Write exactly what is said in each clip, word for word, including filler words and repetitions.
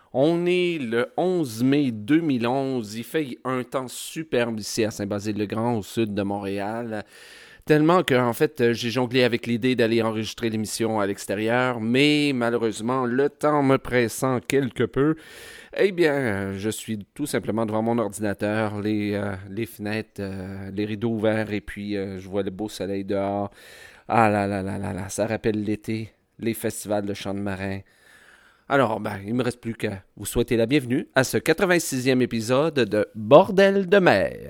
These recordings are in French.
On est le onze mai deux mille onze. Il fait un temps superbe ici à Saint-Basile-le-Grand, au sud de Montréal. Tellement que, en fait, j'ai jonglé avec l'idée d'aller enregistrer l'émission à l'extérieur, mais malheureusement, le temps me pressant quelque peu, eh bien, je suis tout simplement devant mon ordinateur, les, euh, les fenêtres, euh, les rideaux ouverts, et puis euh, je vois le beau soleil dehors. Ah là là là là là, ça rappelle l'été, les festivals de chants de marin. Alors, ben, il ne me reste plus qu'à vous souhaiter la bienvenue à ce quatre-vingt-sixième épisode de Bordel de mer.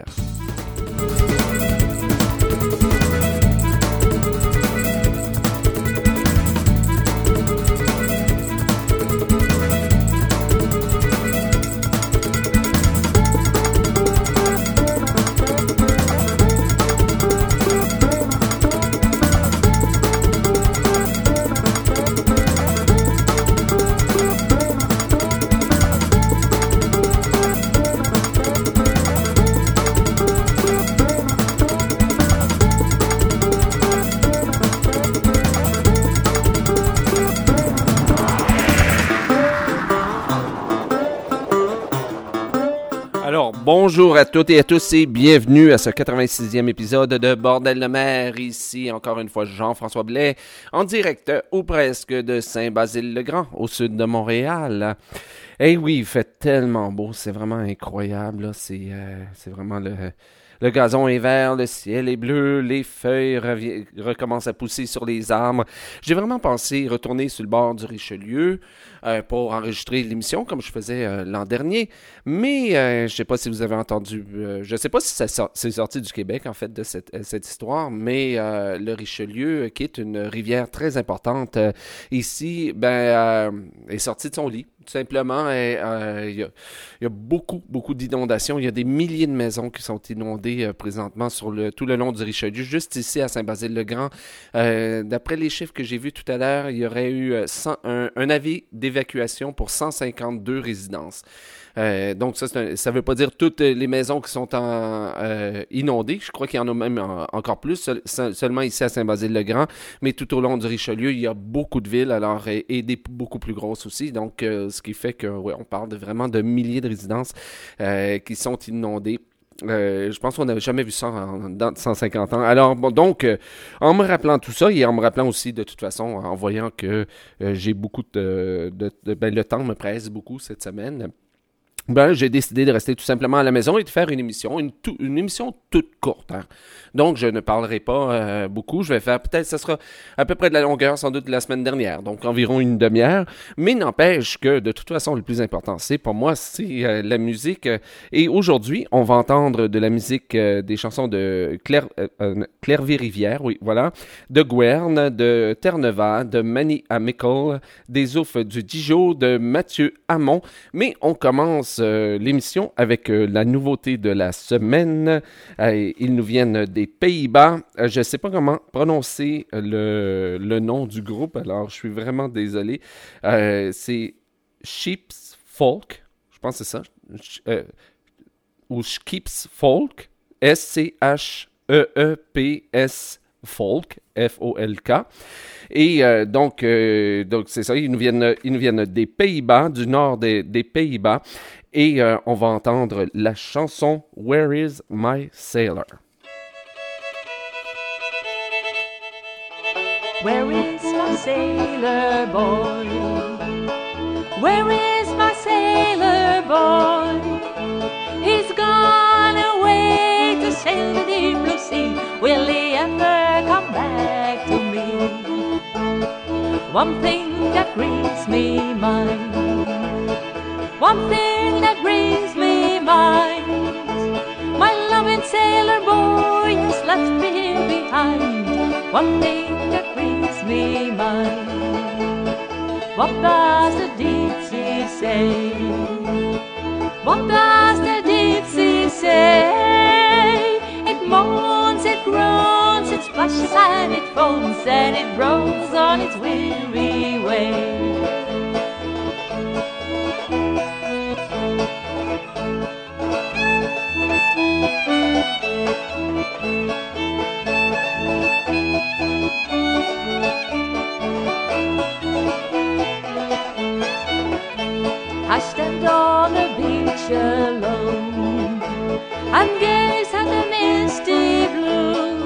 Bonjour à toutes et à tous et bienvenue à ce quatre-vingt-sixième épisode de Bordel de mer. Ici, encore une fois, Jean-François Blais, en direct ou presque de Saint-Basile-le-Grand, au sud de Montréal. Eh oui, il fait tellement beau, c'est vraiment incroyable. Là. C'est, euh, c'est vraiment le... Le gazon est vert, le ciel est bleu, les feuilles revi- recommencent à pousser sur les arbres. J'ai vraiment pensé retourner sur le bord du Richelieu euh, pour enregistrer l'émission comme je faisais euh, l'an dernier. Mais euh, je ne sais pas si vous avez entendu, euh, je ne sais pas si ça sort, c'est sorti du Québec en fait de cette, euh, cette histoire, mais euh, le Richelieu, qui est une rivière très importante euh, ici, ben, euh, est sorti de son lit. Tout simplement, il euh, y, y a beaucoup, beaucoup d'inondations. Il y a des milliers de maisons qui sont inondées euh, présentement sur le, tout le long du Richelieu. Juste ici, à Saint-Basile-le-Grand, euh, d'après les chiffres que j'ai vus tout à l'heure, il y aurait eu cent, un, un avis d'évacuation pour cent cinquante-deux résidences. Euh, donc, ça ne veut pas dire toutes les maisons qui sont en, euh, inondées. Je crois qu'il y en a même en, encore plus, seul, seulement ici à Saint-Basile-le-Grand. Mais tout au long du Richelieu, il y a beaucoup de villes, alors et, et des beaucoup plus grosses aussi. Donc, euh, ce qui fait que, ouais, on parle de, vraiment de milliers de résidences euh, qui sont inondées. Euh, je pense qu'on n'avait jamais vu ça en, dans cent cinquante ans. Alors, bon, donc, euh, en me rappelant tout ça et en me rappelant aussi, de toute façon, en voyant que euh, j'ai beaucoup de... de, de ben, le temps me presse beaucoup cette semaine, ben, j'ai décidé de rester tout simplement à la maison et de faire une émission, une, tout, une émission toute courte. Hein. Donc, je ne parlerai pas euh, beaucoup. Je vais faire, peut-être, ça sera à peu près de la longueur, sans doute, de la semaine dernière. Donc, environ une demi-heure. Mais n'empêche que, de toute façon, le plus important, c'est, pour moi, c'est euh, la musique. Et aujourd'hui, on va entendre de la musique, euh, des chansons de Claire, euh, euh, Clairvy-Rivière, oui, voilà, de Gouerne, de Terre-Neuve, de Manny Amical, des Oufs du Dijon, de Mathieu Hamon. Mais on commence Euh, l'émission avec euh, la nouveauté de la semaine. Euh, ils nous viennent des Pays-Bas. Euh, je ne sais pas comment prononcer le, le nom du groupe, alors je suis vraiment désolé. Euh, c'est Sheep's Folk, je pense que c'est ça, euh, ou Sheep's Folk, S C H E E P S Folk, F O L K. Et euh, donc, euh, donc, c'est ça, ils nous viennent, ils nous viennent des Pays-Bas, du nord des, des Pays-Bas. Et euh, on va entendre la chanson « Where is my sailor ». Where is my sailor boy? Where is my sailor boy? He's gone away to sail the deep blue sea. Will he ever come back to me? One thing that brings me mind, one thing that brings me mind, my loving sailor boy has left me here behind. One thing that brings me mind, what does the deep sea say? What does the deep sea say? It moans, it groans, it splashes and it foams, and it rolls on its weary way. I stand on the beach alone and gaze at the misty blue.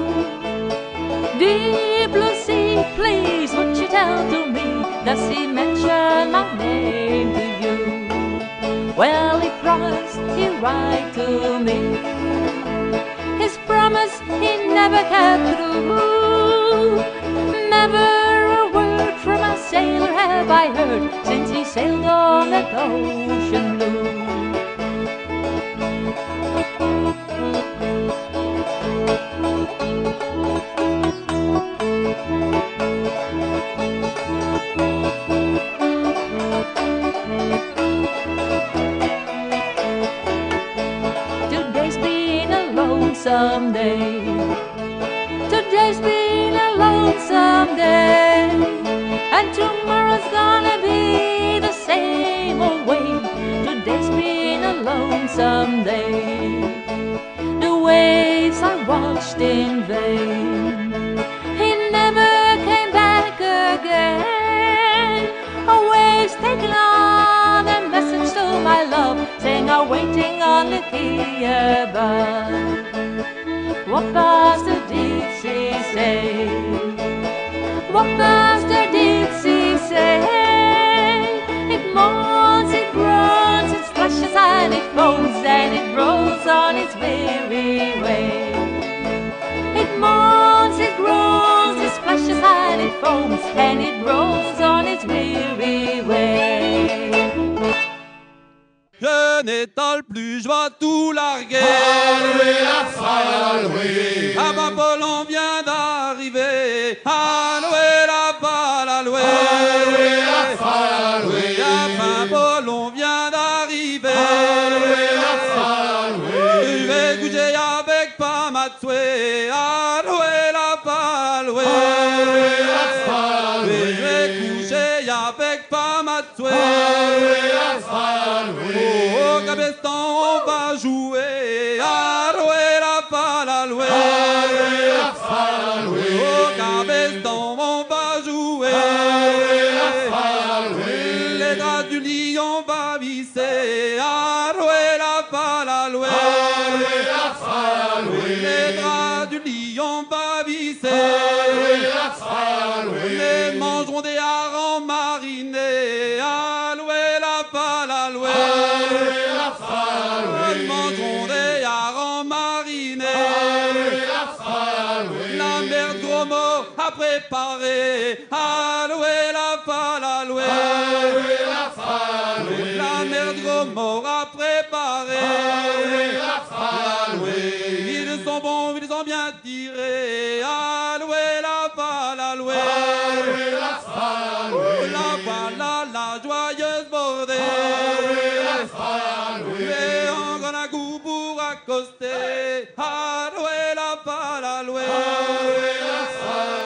Deep blue sea, please won't you tell to me, does he mention my name to you? Well, he promised he'd write to me. His promise he never kept through. Never a word from a sailor have I heard since he sailed on that ocean blue. Today's been a lonesome day. Today's been a lonesome day, and tomorrow's gonna be the same old way. Today's been a lonesome day. The waves I watched in vain, he never came back again. A waves taking on a message to my love, saying I'm waiting on the quay above. What does the deep sea say? What does the deep sea say? It moans, it groans, it splashes and it foams, and it rolls on its weary way. It moans, it groans, it splashes and it foams, and it rolls on its weary way. Je n'étale plus, je vais tout larguer. Alloué la faille, alloué. Apollon vient d'arriver. Alloué la balle, alloué. Alloué la faille, alloué. Apollon vient d'arriver. Alloué la faille, alloué. Je vais coucher avec Pamatsoué. Alloué la balle, alloué. Alloué la faille, alloué. Je vais coucher avec Pamatsoué. Alloué la faille, alloué. Au Cabestan on va jouer, alloué la balle, alloué. Alloué la faille, alloué. Au Cabestan on va jouer, Alloué la faille, alloué. les draps du lit on va visser, alloué la balle, alloué. Alloué la faille, alloué. Les draps du lit on va visser, Alloué la faille, alloué. les mangeront des harengs marinés, alloué la balle, alloué. Alloué la faille, alloué. Ils mangeront des harengs marinés. Alloué la faille, alloué. La mer de gros mots à préparer. Alloué la balle, alloué. Alloué la faille, alloué. La mer de gros mots à préparer. Alloué la faille, alloué. Ils sont bons, ils ont bien tiré. Alloué la balle, alloué. Alloué la faille, alloué. La voilà la joyeuse bordée. Alloué la faille, alloué. Et encore un coup pour accoster. Alloué la balle, alloué. Alloué la faille,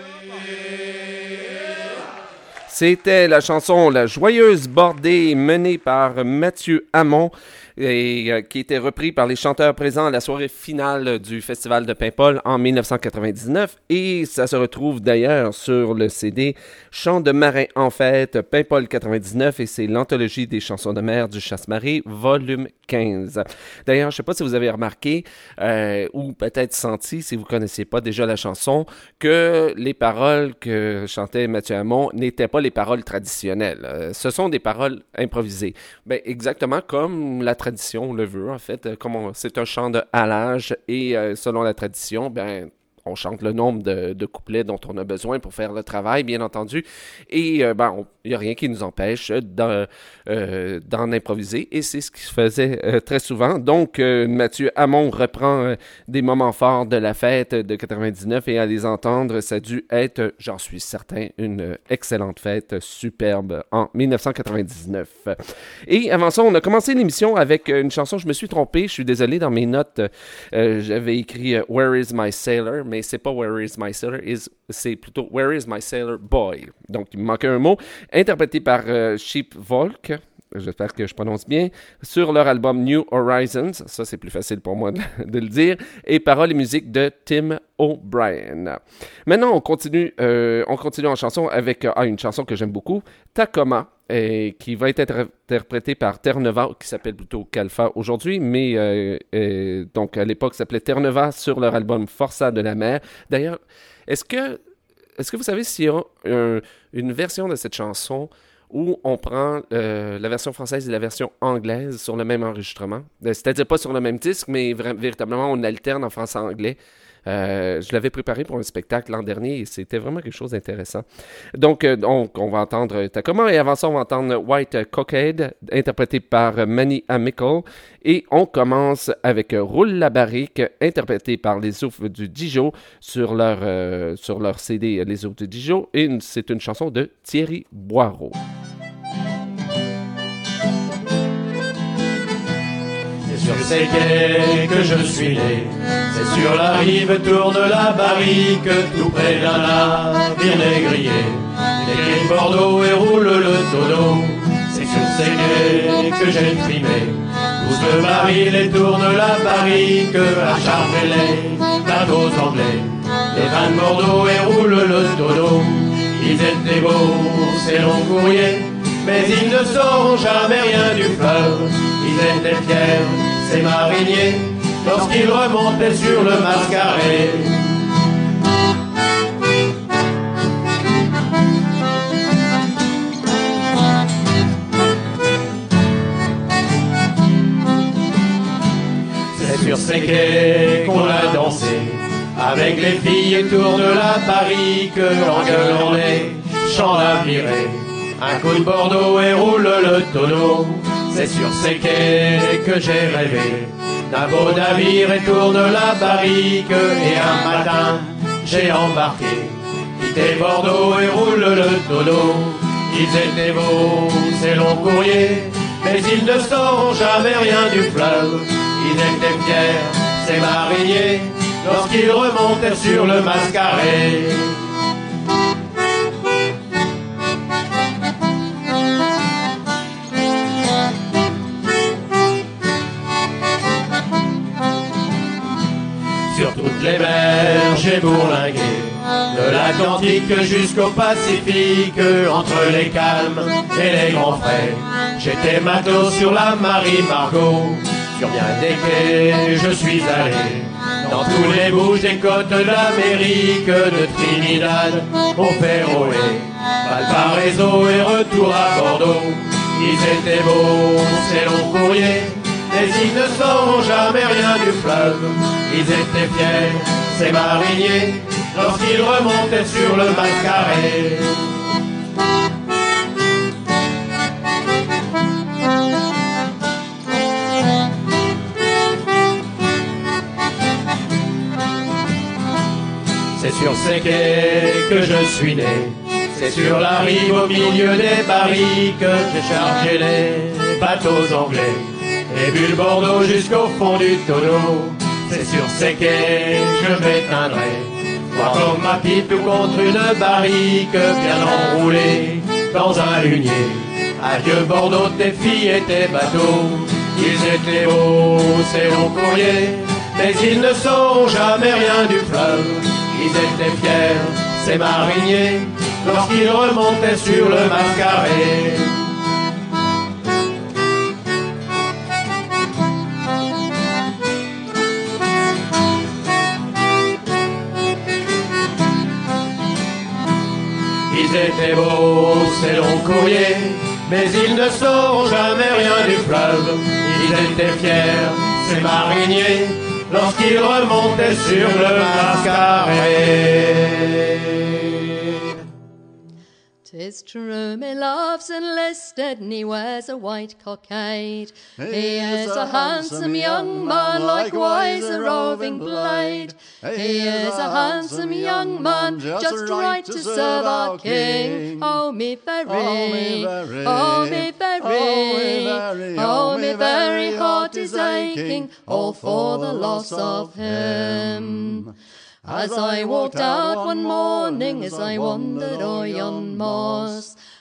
C'était la chanson La Joyeuse Bordée menée par Mathieu Hamon et euh, qui était repris par les chanteurs présents à la soirée finale du Festival de Paimpol en dix-neuf cent quatre-vingt-dix-neuf et ça se retrouve d'ailleurs sur le C D Chants de marin en fête Paimpol quatre-vingt-dix-neuf et c'est l'anthologie des chansons de mer du Chasse-Marée volume quinze. D'ailleurs, je ne sais pas si vous avez remarqué euh, ou peut-être senti, si vous ne connaissiez pas déjà la chanson, que les paroles que chantait Mathieu Hamon n'étaient pas les paroles traditionnelles. Euh, ce sont des paroles improvisées. Ben, exactement comme la tradition le veut, en fait. Comme on, c'est un chant de halage et euh, selon la tradition, ben, on chante le nombre de, de couplets dont on a besoin pour faire le travail, bien entendu. Et euh, ben, il n'y a rien qui nous empêche d'en, euh, d'en improviser. Et c'est ce qui se faisait euh, très souvent. Donc, euh, Mathieu Hamon reprend euh, des moments forts de la fête de quatre-vingt-dix-neuf et à les entendre, ça a dû être, j'en suis certain, une excellente fête superbe en dix-neuf cent quatre-vingt-dix-neuf. Et avant ça, on a commencé l'émission avec une chanson, je me suis trompé, je suis désolé, dans mes notes, euh, j'avais écrit euh, « Where is my sailor ?» mais c'est pas Where is my sailor, is, c'est plutôt Where is my sailor boy. Donc, il me manquait un mot. Interprété par euh, Sheep Volk. j'espère que je prononce bien, sur leur album New Horizons, ça c'est plus facile pour moi de, de le dire, et paroles et musique de Tim O'Brien. Maintenant, on continue, euh, on continue en chanson avec ah, une chanson que j'aime beaucoup, Tacoma, et qui va être interprétée par Terre Nova, qui s'appelle plutôt Calfa aujourd'hui, mais euh, euh, donc à l'époque ça s'appelait Terre Nova sur leur album Forçat de la mer. D'ailleurs, est-ce que, est-ce que vous savez s'il y a un, une version de cette chanson où on prend euh, la version française et la version anglaise sur le même enregistrement? C'est-à-dire pas sur le même disque, mais vra- véritablement on alterne en français-anglais. Euh, je l'avais préparé pour un spectacle l'an dernier et c'était vraiment quelque chose d'intéressant. Donc, euh, donc on va entendre Tacoma et avant ça, on va entendre White Cockade, interprété par Manny Amickle. Et on commence avec Roule la barrique, interprété par les Oufs du Dijon sur leur, euh, sur leur C D Les Oufs du Dijon. Et une, c'est une chanson de Thierry Boireau. C'est sur ces quais que je suis né, c'est sur la rive tourne la barrique, tout près d'un navire négrier. Les quais de Bordeaux et roule le tonneau, c'est sur ces quais que j'ai trimé. Pousse le baril et tourne la barrique, à charger les bateaux anglais. Les vins de Bordeaux et roule le tonneau, ils étaient beaux, ces longs courriers, mais ils ne sauront jamais rien du fleuve. Ils étaient fiers, ces mariniers, lorsqu'ils remontaient sur le Mascaret. C'est sur ces quais qu'on a dansé, avec les filles et tourne la barrique, en gueulant les chants navirés. Un coup de Bordeaux et roule le tonneau, c'est sur ces quais que j'ai rêvé d'un beau navire et tourne la barrique. Et un matin j'ai embarqué, quitté Bordeaux et roule le tonneau. Ils étaient beaux, ces longs courriers, mais ils ne sauront jamais rien du fleuve. Ils étaient fiers, ces mariniers, lorsqu'ils remontaient sur le Mascaret. Sur toutes les mers j'ai bourlingué, de l'Atlantique jusqu'au Pacifique, entre les calmes et les grands frais. J'étais matelot sur la Marie Margot, sur bien des quais je suis allé, dans tous les bouges des côtes d'Amérique, de Trinidad au Féroé, Valparaiso et retour à Bordeaux. Ils étaient beaux, ces longs courriers, mais ils ne sauront jamais rien du fleuve. Ils étaient fiers, ces mariniers, lorsqu'ils remontaient sur le Mascaret. C'est sur ces quais que je suis né, c'est sur la rive au milieu des barriques, j'ai chargé les bateaux anglais et bu le Bordeaux jusqu'au fond du tonneau. C'est sur ces quais que je m'éteindrai, voir comme ma pipe contre une barrique, bien enroulée dans un lunier. Adieu Bordeaux, tes filles et tes bateaux. Ils étaient beaux, ces longs courriers, mais ils ne sauront jamais rien du fleuve. Ils étaient fiers, ces mariniers, lorsqu'ils remontaient sur le Mascaret. Ils étaient beaux, ces longs courriers, mais ils ne sauront jamais rien du fleuve. Ils étaient fiers, ces mariniers, lorsqu'ils remontaient sur le Mascaret. 'Tis true, me love's enlisted, and he wears a white cockade. He is a handsome young man, likewise a roving blade. He is a handsome young man, just right to serve our king. Oh, me very, oh, me very, oh, me very heart is aching, all for the loss of him. As I walked out one morning, as I wandered o'er yon moss,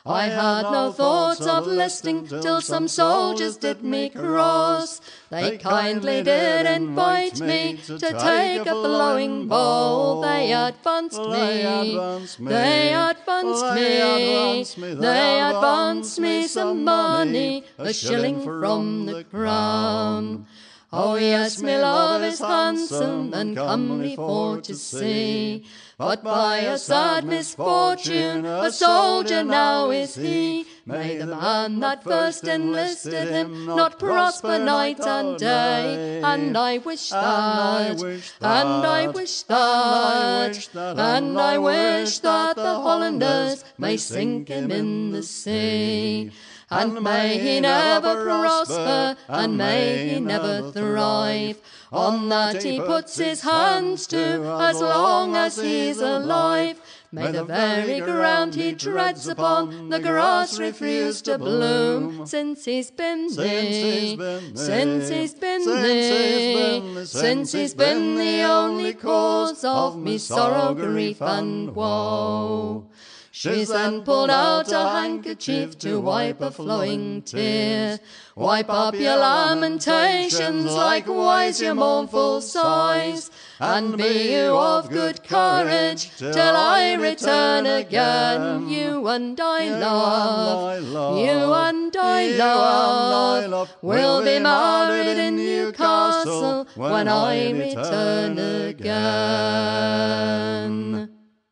I had no thoughts of listening till some soldiers did me cross. They kindly did invite me to take a flowing bowl. They advanced me, they advanced me, they advanced me some money, a shilling from the crown. Oh yes, my love is handsome and comely for to see, but by a sad misfortune a soldier now is he. May the man that first enlisted him not prosper night and day. And I wish that, and I wish that, and I wish that the Hollanders may sink him in the sea. And may he never prosper, and may he never thrive, on that he puts his hands to as long as he's alive. May the very ground he treads upon the grass refuse to bloom, since he's been thee, since he's been thee, since he's been the only cause of me sorrow, grief, and woe. She's then pulled out a handkerchief to wipe a flowing tear. Wipe up your lamentations, likewise your mournful sighs, and be you of good courage till I return again. You and I love, you and I love, we'll be married in Newcastle when I return again.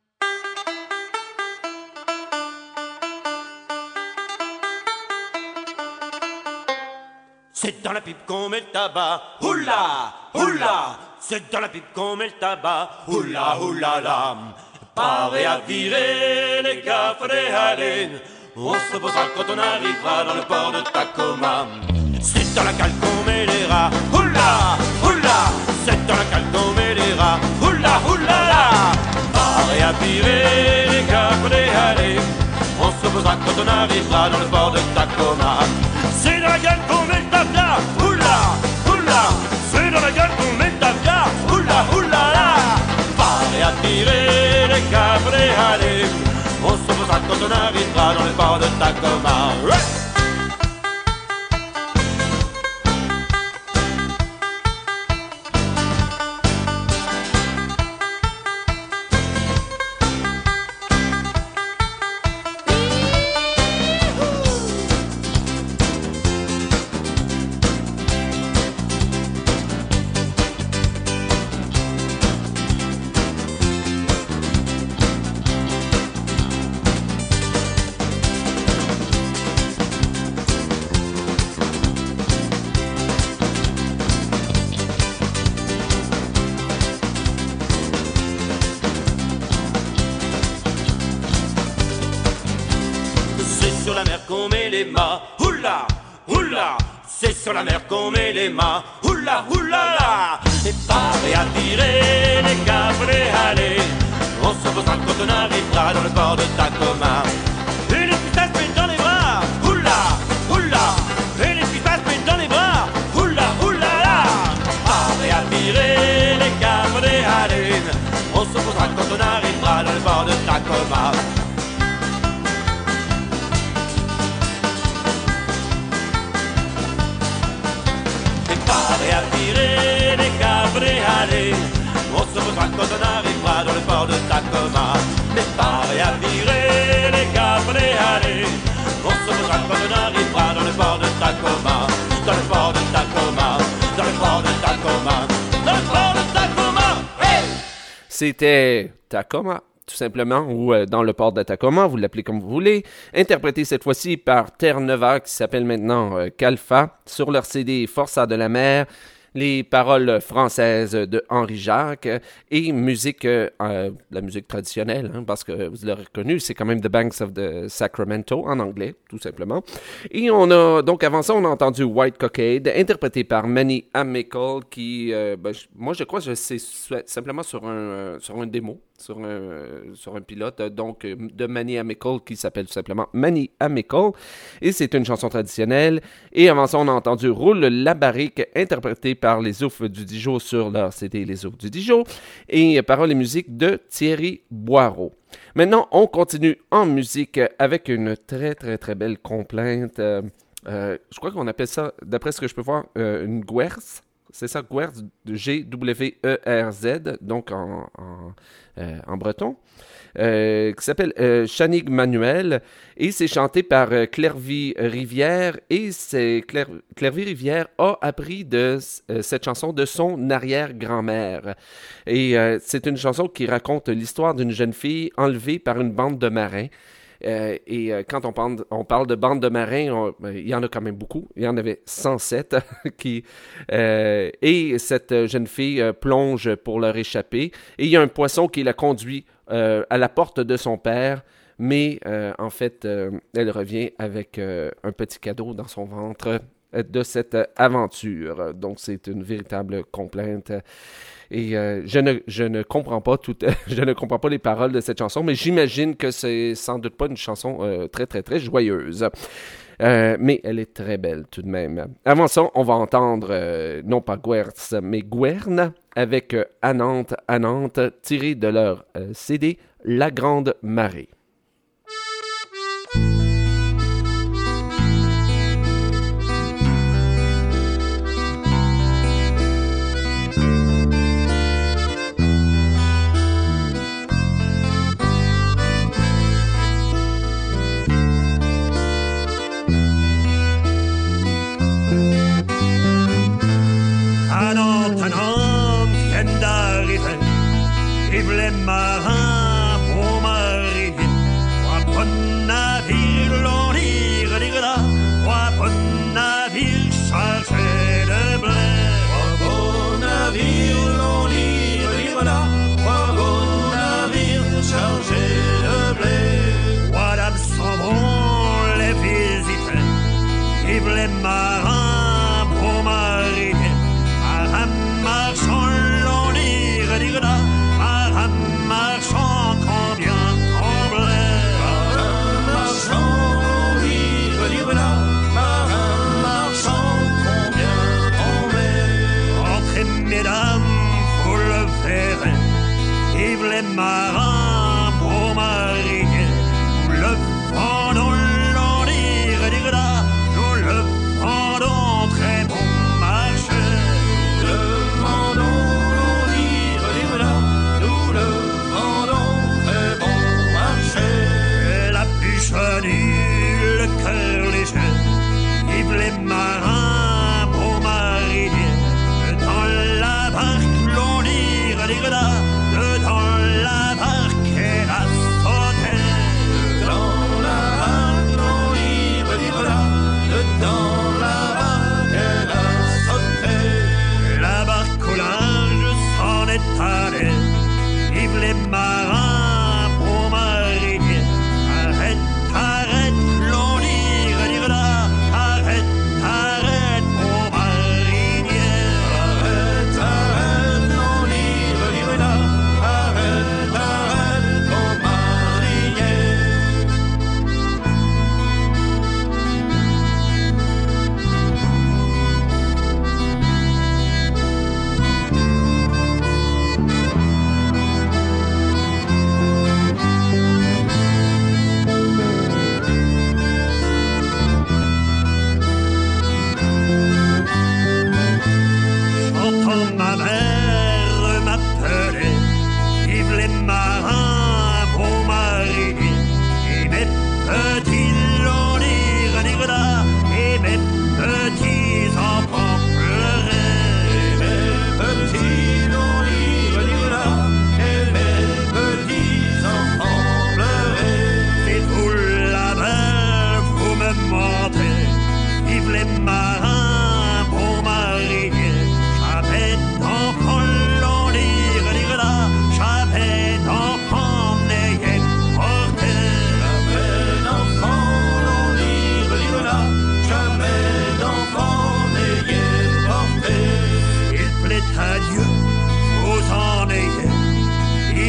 C'est dans la pipe qu'on met le tabac, oula, oula. C'est dans la pipe qu'on met le tabac, oula, oula, la. Paré à virer les gaffres et haleines, on se reposera quand on arrivera dans le port de Tacoma. C'est dans la cale qu'on met les rats, oula, oula. C'est dans la cale qu'on met les rats, oula, oula, la. Paré à virer les gaffres et haleines, on se reposera quand on arrivera dans le port de Tacoma. C'est dans la gueule qu'on met le tabla, oula, oula. C'est dans la gueule qu'on met le tabla, oula, oula, la. Paré à tirer les câbles et allez, on se posera quand on arrivera dans le port de Tacoma. Ouais. Sur la mer qu'on met les mâts, oula, oula. C'est sur la mer qu'on met les mâts, oula, oula, la. Et paré à tirer les câbles et allez, on se posera quand on arrivera dans le port de Tacoma. Et les filles s'aspectent dans les bras, oula, oula. Et les filles s'aspectent dans les bras, oula, oula, la. Paré à tirer les câbles et allez, on se posera quand on arrivera dans le port de Tacoma. Paré à tirer les câbles et allez, on se posera quand on arrivera dans le port de Tacoma. Mais paré à tirer les câbles et allez, on se posera quand on arrivera dans le port de Tacoma. Dans le port de Tacoma, dans le port de Tacoma, dans le port de Tacoma. Hey! C'était Tacoma, tout simplement, ou euh, dans le port de Tacoma, vous l'appelez comme vous voulez, interprété cette fois-ci par Terre Nova, qui s'appelle maintenant euh, Kalfa, sur leur C D Forçats de la mer, les paroles françaises de Henri Jacques et musique, euh, la musique traditionnelle, hein, parce que vous l'aurez reconnu, c'est quand même The Banks of the Sacramento, en anglais, tout simplement. Et on a, donc avant ça, on a entendu White Cockade, interprété par Manny Amickle, qui, euh, ben, je, moi je crois que c'est simplement sur un, euh, sur un démo, sur un, sur un pilote, donc de Manny Amickle, qui s'appelle tout simplement Manny Amickle. Et c'est une chanson traditionnelle. Et avant ça, on a entendu Roule la barrique, interprété par les Oufs du Dijon sur leur C D Les Oufs du Dijon. Et paroles et musique de Thierry Boireau. Maintenant, on continue en musique avec une très, très, très belle complainte. Euh, euh, je crois qu'on appelle ça, d'après ce que je peux voir, euh, une guerse. C'est ça, guerse, G W E R Z, donc en, en, euh, en breton, euh, qui s'appelle euh, Chanig Manuel, et c'est chanté par euh, Clairvy Rivière, et c'est Claire, Clairvy Rivière a appris de euh, cette chanson de son arrière-grand-mère. Et euh, c'est une chanson qui raconte l'histoire d'une jeune fille enlevée par une bande de marins. Euh, et euh, quand on parle, on parle de bande de marins, on, ben, il y en a quand même beaucoup. Il y en avait cent sept. qui, euh, et cette jeune fille euh, plonge pour leur échapper. Et il y a un poisson qui la conduit euh, à la porte de son père. Mais euh, en fait, euh, elle revient avec euh, un petit cadeau dans son ventre euh, de cette aventure. Donc c'est une véritable complainte. Et euh, je, ne, je ne comprends pas tout, je ne comprends pas les paroles de cette chanson, mais j'imagine que c'est sans doute pas une chanson euh, très, très, très joyeuse. Euh, mais elle est très belle tout de même. Avant ça, on va entendre, euh, non pas Guerce, mais Guerne, avec euh, Anante, Anante, tiré de leur euh, C D La Grande Marée. Vive les marins pour marier. Trois bon navires l'on lire des grenats. Trois bon navires chargés de blé. Trois bon navires l'on lire des grenats. Trois bon navires chargés de blé. Trois dames s'en vont les visiter. Vive les marins pour marier. Marin marchand l'on lire des grenats. Marchand, combien tremblait. Marin marchand, livre, livre là. Marin marchand, combien tremblait. Entrez, mesdames, vous le verrez. Vive les marins pour marier. Nous le vendons, l'on livre, livre là. Nous le vendons, très bon marché. Nous le vendons, l'on livre, livre là. Nous le le cœur léger, vive les marins pour marier. Dans la barque l'on lire des grenats, dans la barque elle a sauté. Dans la barque l'on lire des grenats, dans la barque elle a sauté. La barque au large s'en est allée, vive les marins pour marier. Arrête, arrête, l'on lire, lire là, arrête, arrête.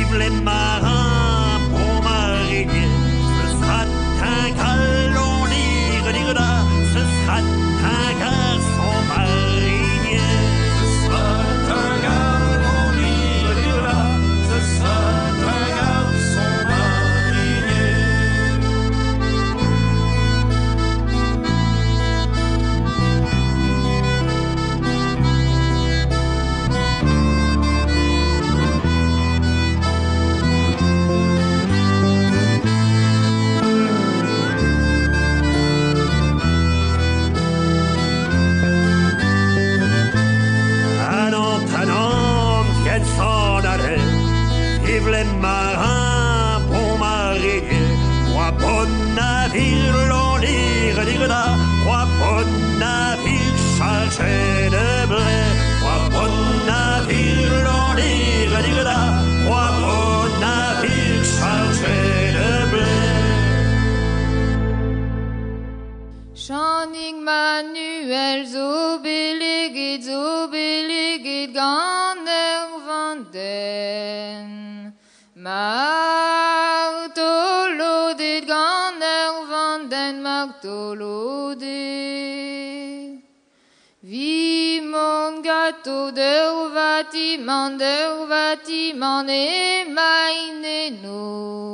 vive les marins, bon marinier. Ce sera un galon, dire, dire là, ce sera un garçon marinier. Ce sera un galon, dire, dire là, ce sera un garçon marinier. Vive les marins, bon marinier. Trois bon navires, l'on lire, lire là. Trois bon navires chargés de blé. Trois bon navires, l'on lire, lire là. Trois bon navires chargés de blé. Channing Manuel, zobeligid, zobeligid, gander van den. Martolodit, gander van den, martolodit. Vi mon gâteau de vatiman, de vatiman, et maineno.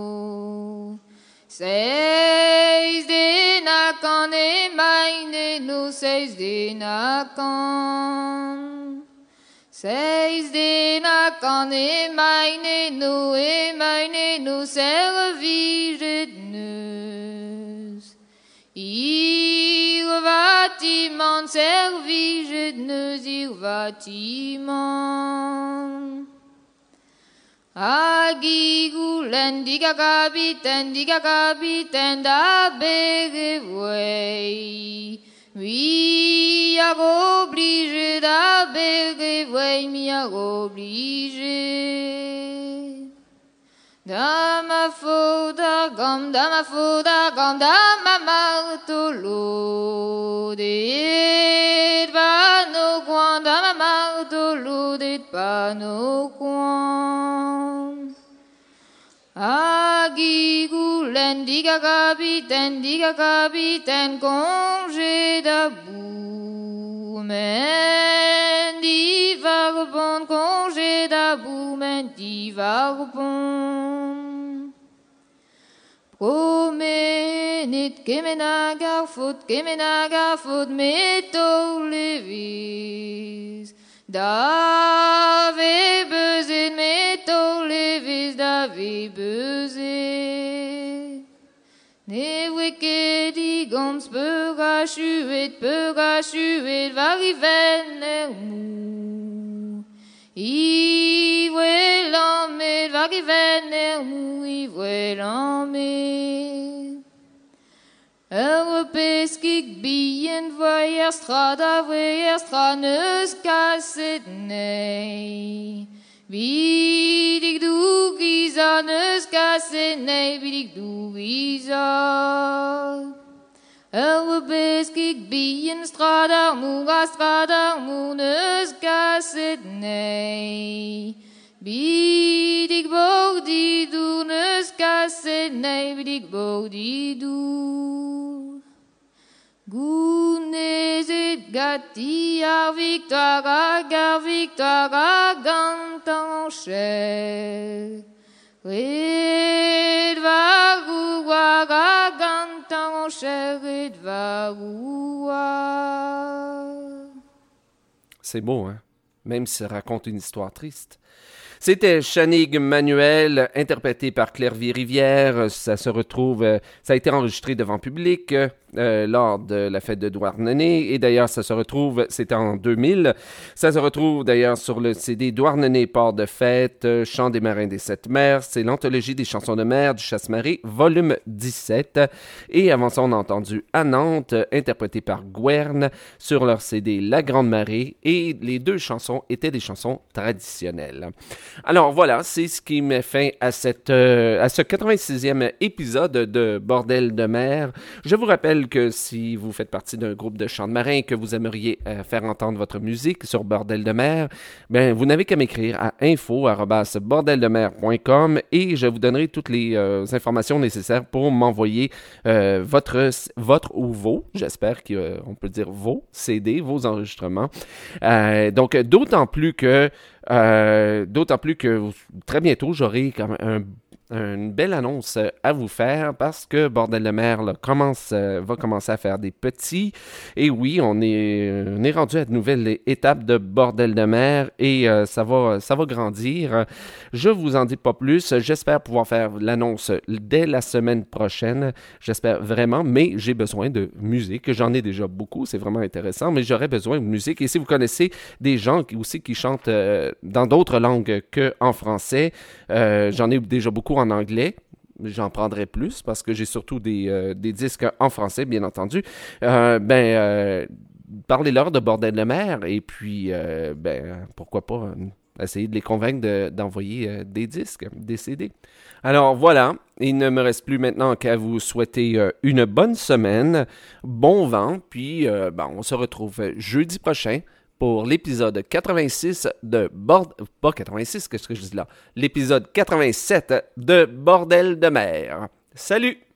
Seis denakan, et maineno, seis denakan. Seis denakan, et maineno, et maineno, servigetneus. Ir vatiman, servigetneus, ir vatiman. Agigulen, diga capitaine, diga capitaine, da bereway. Oui, a obligé da bereway, mi a obligé. Da ma foda gam, da ma foda gam, da ma martolo, de va no coin, da ma martolo, de pa no coin. Agigulen, diga capitaine, diga capitaine, congé d'abou, men di vagabond, congé d'abou, men di vagabond. Promenit, kemena garfoot, kemena garfoot, meto levis. D'ave bezit, meto levis, d'ave bezit. Ne wikedi gons, pega chuet, pega chuet, variven er mou. Ivre l'emmet, variven er mou, ivre l'emmet. Europeiskik bien voyer strada, voyer straneus kasset nei. Bidig du giza, neus kasset nei, bidig du giza. Europeiskik bien strada, muga strada, mu neus kasset nei. Bidig bordi du, neus kasset nei, bidig bordi du. Gounezet gati ar victoire, gar victoire, gantanche. Red vagoua, gantanche, red vagoua. C'est beau, hein? Même si ça raconte une histoire triste. C'était Channing Manuel, interprété par Claire Rivière. Ça se retrouve, euh, ça a été enregistré devant public euh, lors de la fête de Douarnenez. Et d'ailleurs, ça se retrouve, c'était en deux mille. Ça se retrouve d'ailleurs sur le C D Douarnenez Port de fête, euh, Chants des marins des sept mers. C'est l'anthologie des chansons de mer du Chasse-Marée, volume dix-sept. Et avant ça, on a entendu À Nantes, interprété par Gouerne, sur leur C D La Grande Marée. Et les deux chansons étaient des chansons traditionnelles. Alors voilà, c'est ce qui met fin à, cette, euh, à ce quatre-vingt-sixième épisode de Bordel de mer. Je vous rappelle que si vous faites partie d'un groupe de chants de marins et que vous aimeriez euh, faire entendre votre musique sur Bordel de mer, ben, vous n'avez qu'à m'écrire à info arobase bordel de mer point com et je vous donnerai toutes les euh, informations nécessaires pour m'envoyer euh, votre, votre ou vos, j'espère qu'on euh, peut dire vos C D, vos enregistrements. Euh, donc, d'autant plus que Euh, d'autant plus que très bientôt, j'aurai comme un, une belle annonce à vous faire parce que Bordel de mer là, commence, euh, va commencer à faire des petits. Et oui, on est, on est rendu à de nouvelles étapes de Bordel de mer et euh, ça va, ça va grandir. Je vous en dis pas plus. J'espère pouvoir faire l'annonce dès la semaine prochaine. J'espère vraiment, mais j'ai besoin de musique. J'en ai déjà beaucoup, c'est vraiment intéressant, mais j'aurais besoin de musique. Et si vous connaissez des gens qui, aussi qui chantent euh, dans d'autres langues qu'en français, euh, j'en ai déjà beaucoup en anglais. J'en prendrai plus parce que j'ai surtout des, euh, des disques en français, bien entendu. Euh, ben, euh, parlez-leur de Bordel de mer et puis, euh, ben, pourquoi pas euh, essayer de les convaincre de, d'envoyer euh, des disques, des C D. Alors voilà, il ne me reste plus maintenant qu'à vous souhaiter euh, une bonne semaine, bon vent, puis euh, ben, on se retrouve jeudi prochain pour l'épisode quatre-vingt-six de Bordel... Pas quatre-vingt-six, qu'est-ce que je dis là? L'épisode quatre-vingt-sept de Bordel de mer. Salut!